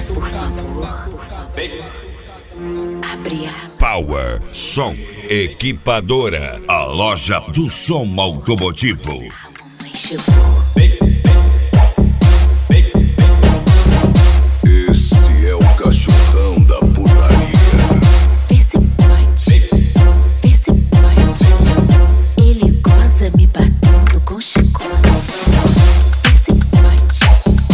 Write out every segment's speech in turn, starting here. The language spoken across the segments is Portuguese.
Mas por favor, abre a Power Som Equipadora, a loja do som automotivo. mamãe chegou. Esse é o cachorrão da putaria. Vê se pode, ele goza me batendo com chicote. Vê se pode,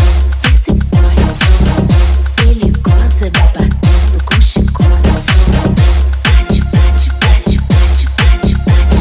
ele goza me batendo com chicote. Bate, bate, bate, bate, bate, bate,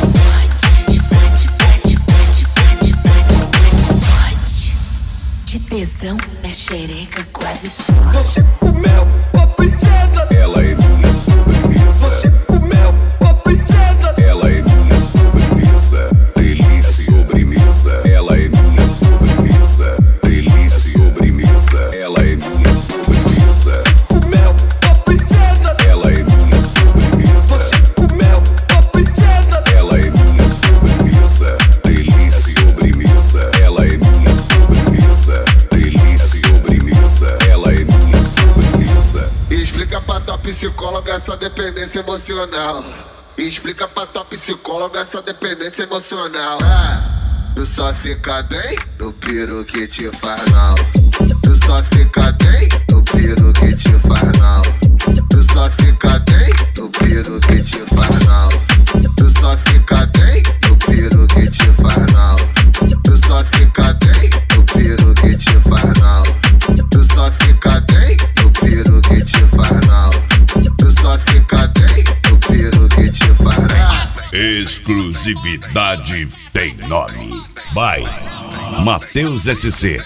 bate, bate. De tesão, minha xereca quase explode. Você comeu a princesa, Ela é minha sobremesa. você comeu a princesa. Ela é minha sobremesa. Delícia sobremesa. Ela é minha sobremesa. Delícia sobremesa. Ela é minha sobremesa. Comeu a princesa, Ela é minha sobremesa. você comeu a princesa. Ela é minha sobremesa. Delícia sobremesa. Ela é minha sobremesa. Delícia sobremesa. Ela é minha sobremesa. Explica pra tua psicóloga essa dependência emocional. Explica pra tua psicóloga essa dependência emocional. Tu só fica bem no piro que te faz mal. Tu só fica bem no piro que te faz mal. Tu só fica bem no piro que te faz mal. Tu só fica bem no piro que te faz mal. Tu só fica bem no piro que te faz mal. Tu só fica bem no piro que te faz mal. Tu só fica bem no piro que te faz mal. Exclusividade tem nome. By Matheus SC.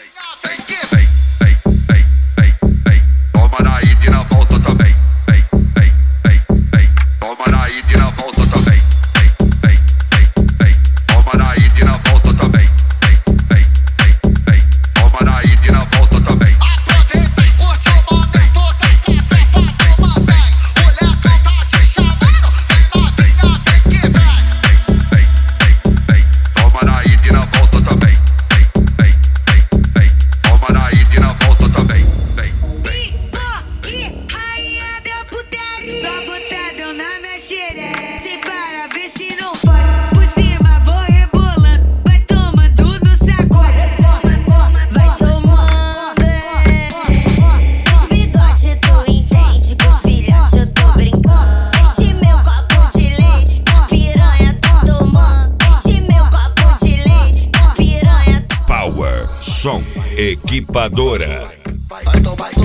Toma na ida e na volta também. Toma na ida e na volta também. Toma na ida e na volta também. Toma na ida e na volta também. Aproveita e curte o momento, vem pra tomar bem. Mulher tá te chamando, vem novinha, vem que vem. Toma na ida e na volta também. Toma na ida e na volta também. Pipoque, rainha da putaria. Só botadão na minha xereca. Se para, vê se não vai. Por cima vou rebolando. Vai tomando no sacode. Vai tomando, Os bigode tu entende, com os filhotes eu tô brincando. Enche meu copo de leite, que a piranha tá tomando. Enche meu copo de leite, que a piranha tá Power Som Equipadora. Vai tomar